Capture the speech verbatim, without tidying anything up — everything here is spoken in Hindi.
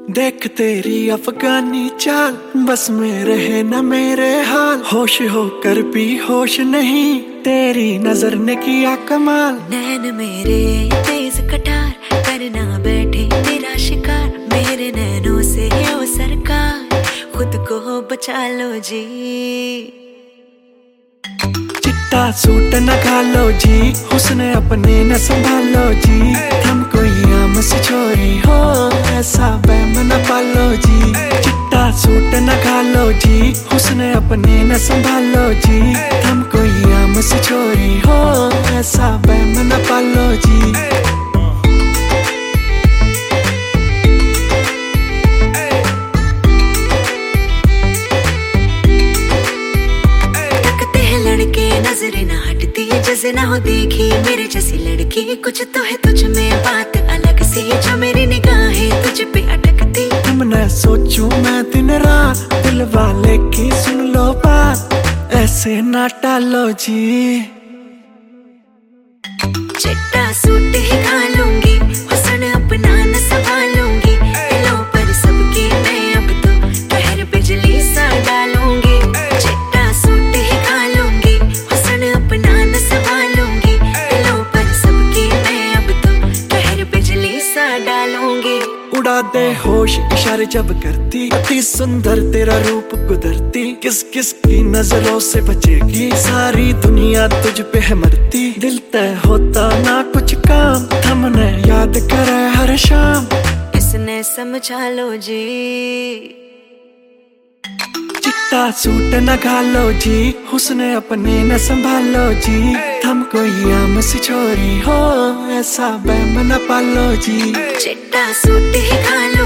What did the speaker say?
देख तेरी अफगानी चाल, बस में रहे न मेरे हाल। होश होकर भी होश नहीं, तेरी नजर ने किया कमाल। नैन मेरे तेज कटार, करना बैठे तेरा शिकार। मेरे नैनों से ओ सरकार, खुद को बचा लो जी। चिट्टा सूट न खालो जी, हुस्न अपने न संभालो जी। हम कोई आम से छोरी हो, ऐसा वहम न पालो जी। चिट्टा सूट न खालो जी, हुस्न अपने न संभालो जी। हम कोई आम से छोरी हो, ऐसा वहम न पालो जी। नजरें ना हटती जैसे ना हो देखी मेरे जैसी लड़की। कुछ तो है तुझ में बात अलग सी, जो मेरी निगाहें तुझ पे अटकती। तुम न सोचूं मैं दिन रात, दिल वाले की सुन लो बात, ऐसे ना टालो जी। चिट्टा सूट ही खा लूंगी, हुस्न अपना न संभालूंगी। दिलों पर सबके मैं अब तो कहर बिजली सा डालूंगी। चिट्टा सूट ही खा लूंगी, हुस्न अपना न संभालूंगी। दिलों पर सबके मैं अब तो कहर बिजली सा डालूंगी। उड़ा दे होश इशारे जब करती, अति सुंदर तेरा रूप कुदरती। किस किस की नजरों से बचेगी, सारी दुनिया तुझ पे है मरती। दिल तय होता ना कुछ काम, हमने याद करे हर शाम। इसने समझा लो जी। चिट्टा सूट न घालो जी, हुस्न अपने न संभालो जी। हम कोई आम से छोरी हो, ऐसा वहम न पालो जी। चिट्टा सूट ही खा लो